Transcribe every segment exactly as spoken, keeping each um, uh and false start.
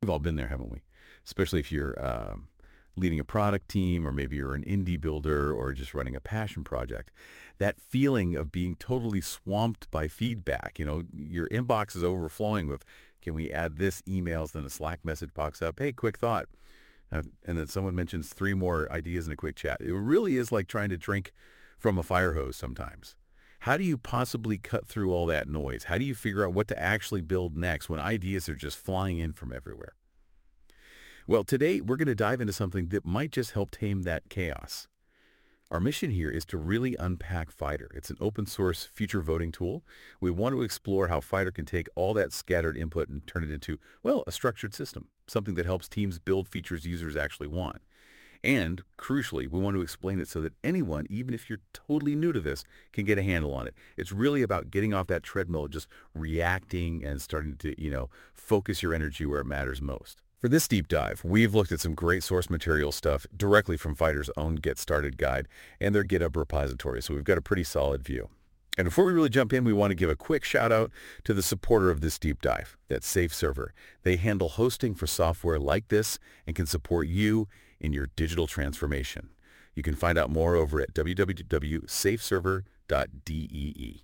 We've all been there, haven't we? Especially if you're um, leading a product team, or maybe you're an indie builder, or just running a passion project. That feeling of being totally swamped by feedback. You know, your inbox is overflowing with, can we add this emails? Then a Slack message pops up. Hey, quick thought. Uh, and then someone mentions three more ideas in a quick chat. It really is like trying to drink from a fire hose sometimes. How do you possibly cut through all that noise? How do you figure out what to actually build next when ideas are just flying in from everywhere? Well, today we're going to dive into something that might just help tame that chaos. Our mission here is to really unpack Fighter. It's an open source future voting tool. We want to explore how Fighter can take all that scattered input and turn it into, well, a structured system, something that helps teams build features users actually want. And, crucially, we want to explain it so that anyone, even if you're totally new to this, can get a handle on it. It's really about getting off that treadmill of just reacting and starting to, you know, focus your energy where it matters most. For this deep dive, we've looked at some great source material stuff directly from Fighter's own Get Started guide and their GitHub repository, so we've got a pretty solid view. And before we really jump in, we want to give a quick shout out to the supporter of this deep dive, that's SafeServer. They handle hosting for software like this and can support you in your digital transformation. You can find out more over at w w w dot safe server dot dee.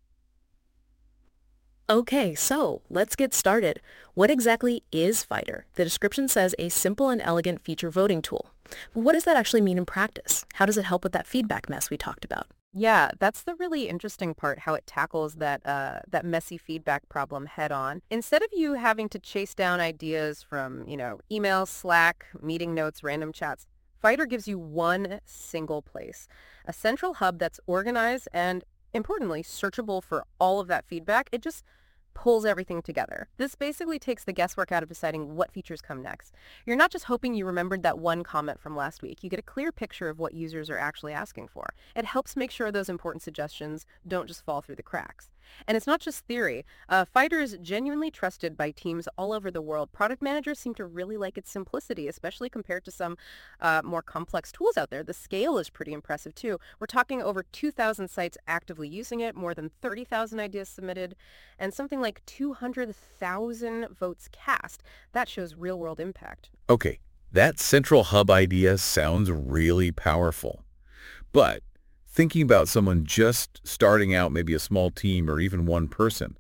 Okay, so let's get started. What exactly is Fighter? The description says a simple and elegant feature voting tool. But what does that actually mean in practice? How does it help with that feedback mess we talked about? Yeah, that's the really interesting part, how it tackles that uh, that messy feedback problem head on. Instead of you having to chase down ideas from, you know, email, Slack, meeting notes, random chats, Fighter gives you one single place, a central hub that's organized and, importantly, searchable for all of that feedback. It just pulls everything together. This basically takes the guesswork out of deciding what features come next. You're not just hoping you remembered that one comment from last week. You get a clear picture of what users are actually asking for. It helps make sure those important suggestions don't just fall through the cracks. And it's not just theory. Uh, Fighter is genuinely trusted by teams all over the world. Product managers seem to really like its simplicity, especially compared to some uh, more complex tools out there. The scale is pretty impressive, too. We're talking over two thousand sites actively using it, more than thirty thousand ideas submitted, and something like two hundred thousand votes cast. That shows real-world impact. Okay, that central hub idea sounds really powerful. But thinking about someone just starting out, maybe a small team or even one person,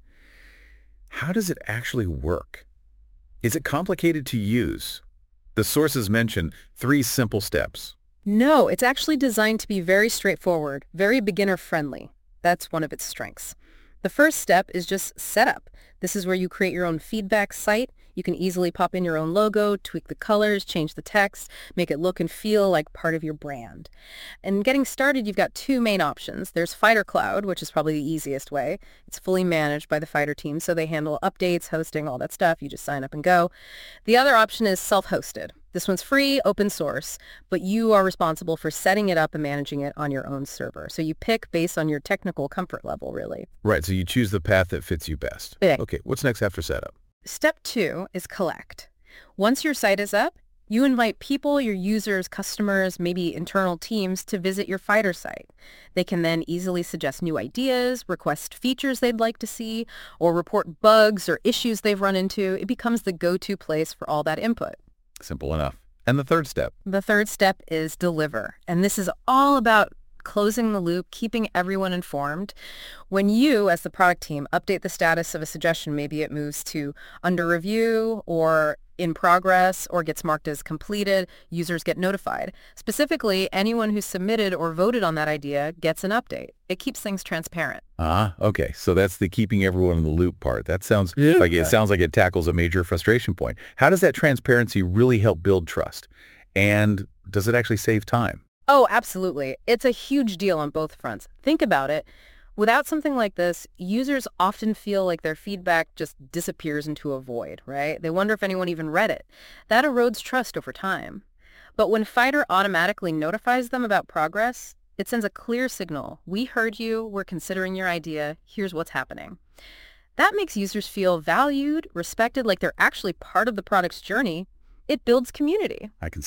how does it actually work? Is it complicated to use? The sources mention three simple steps. No, it's actually designed to be very straightforward, very beginner-friendly. That's one of its strengths. The first step is just setup. This is where you create your own feedback site. You can easily pop in your own logo, tweak the colors, change the text, make it look and feel like part of your brand. And getting started, you've got two main options. There's Fighter Cloud, which is probably the easiest way. It's fully managed by the Fighter team, so they handle updates, hosting, all that stuff. You just sign up and go. The other option is self-hosted. This one's free, open source, but you are responsible for setting it up and managing it on your own server. So you pick based on your technical comfort level, really. Right, so you choose the path that fits you best. Yeah. Okay, what's next after setup? Step two is collect. Once your site is up, you invite people, your users, customers, maybe internal teams to visit your Fighter site. They can then easily suggest new ideas, request features they'd like to see, or report bugs or issues they've run into. It becomes the go-to place for all that input. Simple enough. And the third step? The third step is deliver. And this is all about closing the loop, keeping everyone informed. When you, as the product team, update the status of a suggestion, maybe it moves to under review or in progress or gets marked as completed, users get notified. Specifically, anyone who submitted or voted on that idea gets an update. It keeps things transparent. Ah, okay. So that's the keeping everyone in the loop part. That sounds yeah. like it sounds like it tackles a major frustration point. How does that transparency really help build trust? And does it actually save time? Oh, absolutely. It's a huge deal on both fronts. Think about it. Without something like this, users often feel like their feedback just disappears into a void, right? They wonder if anyone even read it. That erodes trust over time. But when Fighter automatically notifies them about progress, it sends a clear signal. We heard you. We're considering your idea. Here's what's happening. That makes users feel valued, respected, like they're actually part of the product's journey. It builds community. I can see that.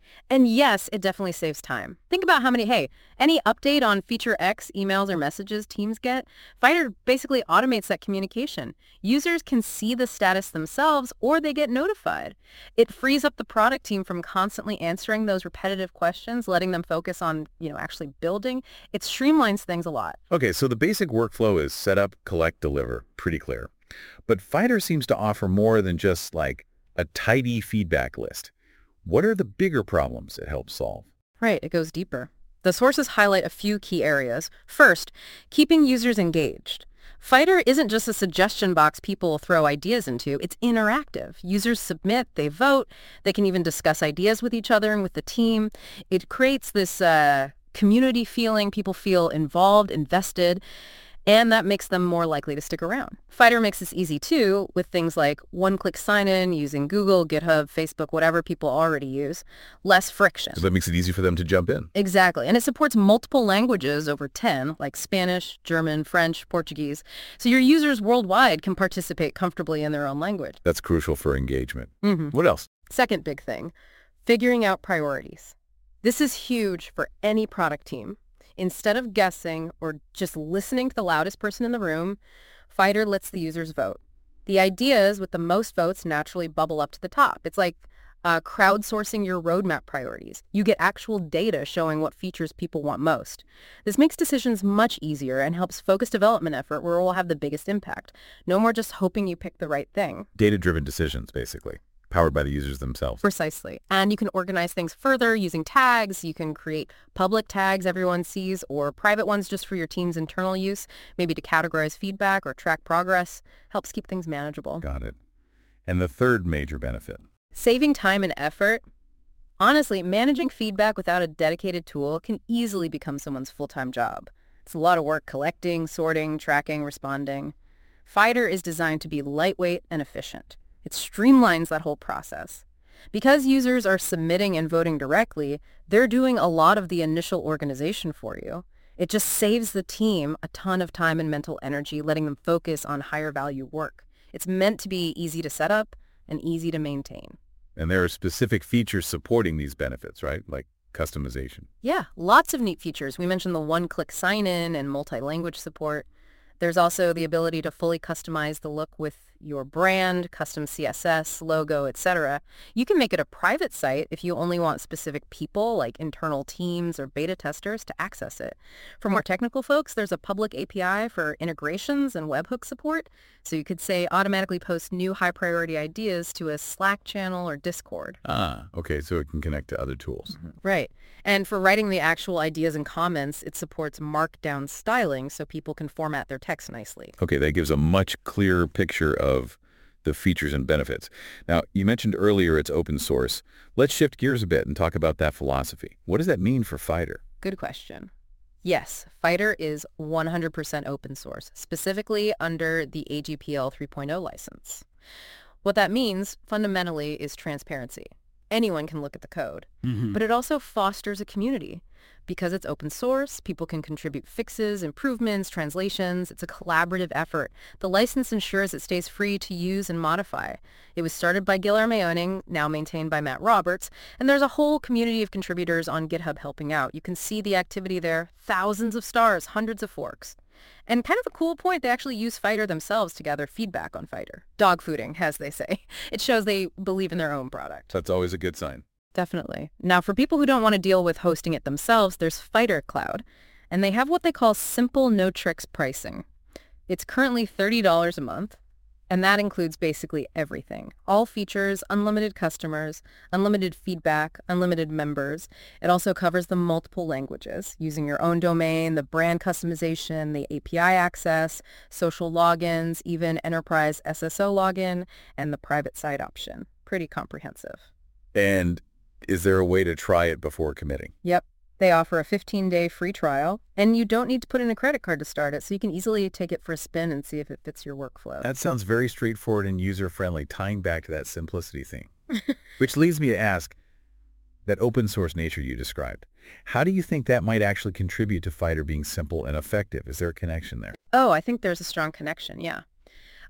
And yes, it definitely saves time. Think about how many, hey, any update on feature X emails or messages teams get, Fighter basically automates that communication. Users can see the status themselves or they get notified. It frees up the product team from constantly answering those repetitive questions, letting them focus on, you know, actually building. It streamlines things a lot. Okay, so the basic workflow is set up, collect, deliver. Pretty clear. But Fighter seems to offer more than just like a tidy feedback list. What are the bigger problems it helps solve? Right, it goes deeper. The sources highlight a few key areas. First, keeping users engaged. Fighter isn't just a suggestion box people throw ideas into. It's interactive. Users submit, they vote, they can even discuss ideas with each other and with the team. It creates this uh, community feeling. People feel involved, invested, and that makes them more likely to stick around. Fighter makes this easy too with things like one-click sign-in using Google, GitHub, Facebook, whatever people already use. Less friction. So that makes it easy for them to jump in. Exactly. And it supports multiple languages, over ten, like Spanish, German, French, Portuguese. So your users worldwide can participate comfortably in their own language. That's crucial for engagement. Mm-hmm. What else? Second big thing, figuring out priorities. This is huge for any product team. Instead of guessing or just listening to the loudest person in the room, Fighter lets the users vote. The ideas with the most votes naturally bubble up to the top. It's like uh, crowdsourcing your roadmap priorities. You get actual data showing what features people want most. This makes decisions much easier and helps focus development effort where it will have the biggest impact. No more just hoping you pick the right thing. Data-driven decisions, basically, powered by the users themselves. Precisely. And you can organize things further using tags. You can create public tags everyone sees or private ones just for your team's internal use, maybe to categorize feedback or track progress. Helps keep things manageable. Got it. And the third major benefit? Saving time and effort. Honestly, managing feedback without a dedicated tool can easily become someone's full-time job. It's a lot of work collecting, sorting, tracking, responding. Fighter is designed to be lightweight and efficient. It streamlines that whole process. Because users are submitting and voting directly, they're doing a lot of the initial organization for you. It just saves the team a ton of time and mental energy, letting them focus on higher value work. It's meant to be easy to set up and easy to maintain. And there are specific features supporting these benefits, right? Like customization. Yeah, lots of neat features. We mentioned the one-click sign-in and multi-language support. There's also the ability to fully customize the look with your brand, custom C S S, logo, et cetera. You can make it a private site if you only want specific people like internal teams or beta testers to access it. For more technical folks, there's a public A P I for integrations and webhook support. So you could say automatically post new high priority ideas to a Slack channel or Discord. Ah, okay, so it can connect to other tools. Mm-hmm. Right. And for writing the actual ideas and comments, it supports markdown styling so people can format their text nicely. Okay, that gives a much clearer picture of the features and benefits. Now, you mentioned earlier it's open source. Let's shift gears a bit and talk about that philosophy. What does that mean for Fighter? Good question. Yes, Fighter is one hundred percent open source, specifically under the A G P L three point oh license. What that means, fundamentally, is transparency. Anyone can look at the code, mm-hmm. but it also fosters a community. Because it's open source, people can contribute fixes, improvements, translations. It's a collaborative effort. The license ensures it stays free to use and modify. It was started by Guilherme Oening, now maintained by Matt Roberts, and there's a whole community of contributors on GitHub helping out. You can see the activity there, thousands of stars, hundreds of forks. And kind of a cool point, they actually use Fighter themselves to gather feedback on Fighter. Dogfooding, as they say. It shows they believe in their own product. That's always a good sign. Definitely. Now, for people who don't want to deal with hosting it themselves, there's Fighter Cloud, and they have what they call simple no-tricks pricing. It's currently thirty dollars a month, and that includes basically everything. All features, unlimited customers, unlimited feedback, unlimited members. It also covers the multiple languages, using your own domain, the brand customization, the A P I access, social logins, even enterprise S S O login, and the private site option. Pretty comprehensive. And is there a way to try it before committing? Yep. They offer a fifteen-day free trial, and you don't need to put in a credit card to start it, so you can easily take it for a spin and see if it fits your workflow. That sounds very straightforward and user-friendly, tying back to that simplicity thing. Which leads me to ask, that open source nature you described, how do you think that might actually contribute to Fighter being simple and effective? Is there a connection there? Oh, I think there's a strong connection, yeah.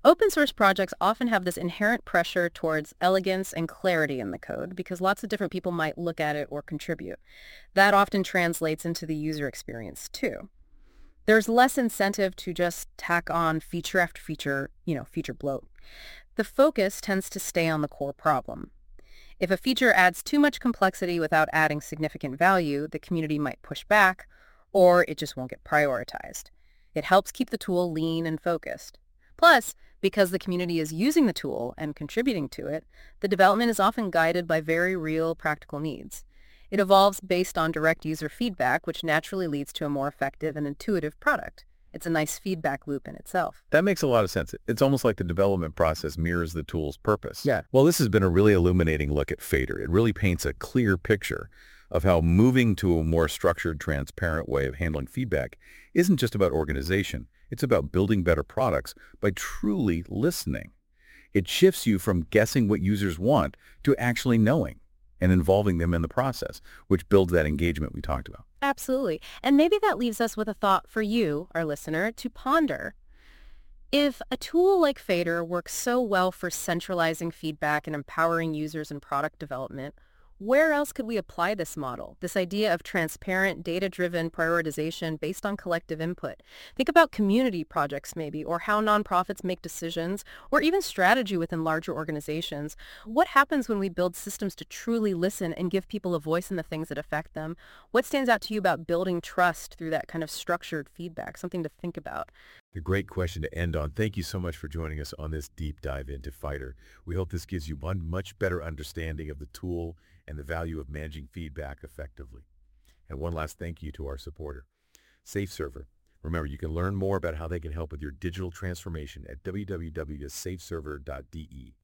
Open source projects often have this inherent pressure towards elegance and clarity in the code because lots of different people might look at it or contribute. That often translates into the user experience too. There's less incentive to just tack on feature after feature, you know, feature bloat. The focus tends to stay on the core problem. If a feature adds too much complexity without adding significant value, the community might push back, or it just won't get prioritized. It helps keep the tool lean and focused. Plus, because the community is using the tool and contributing to it, the development is often guided by very real practical needs. It evolves based on direct user feedback, which naturally leads to a more effective and intuitive product. It's a nice feedback loop in itself. That makes a lot of sense. It's almost like the development process mirrors the tool's purpose. Yeah. Well, this has been a really illuminating look at Fader. It really paints a clear picture of how moving to a more structured, transparent way of handling feedback isn't just about organization. It's about building better products by truly listening. It shifts you from guessing what users want to actually knowing and involving them in the process, which builds that engagement we talked about. Absolutely. And maybe that leaves us with a thought for you, our listener, to ponder. If a tool like Fader works so well for centralizing feedback and empowering users in product development, where else could we apply this model, this idea of transparent, data-driven prioritization based on collective input? Think about community projects maybe, or how nonprofits make decisions, or even strategy within larger organizations. What happens when we build systems to truly listen and give people a voice in the things that affect them? What stands out to you about building trust through that kind of structured feedback? Something to think about. A great question to end on. Thank you so much for joining us on this deep dive into Fighter. We hope this gives you one much better understanding of the tool and the value of managing feedback effectively. And one last thank you to our supporter, SafeServer. Remember, you can learn more about how they can help with your digital transformation at w w w dot safe server dot d e.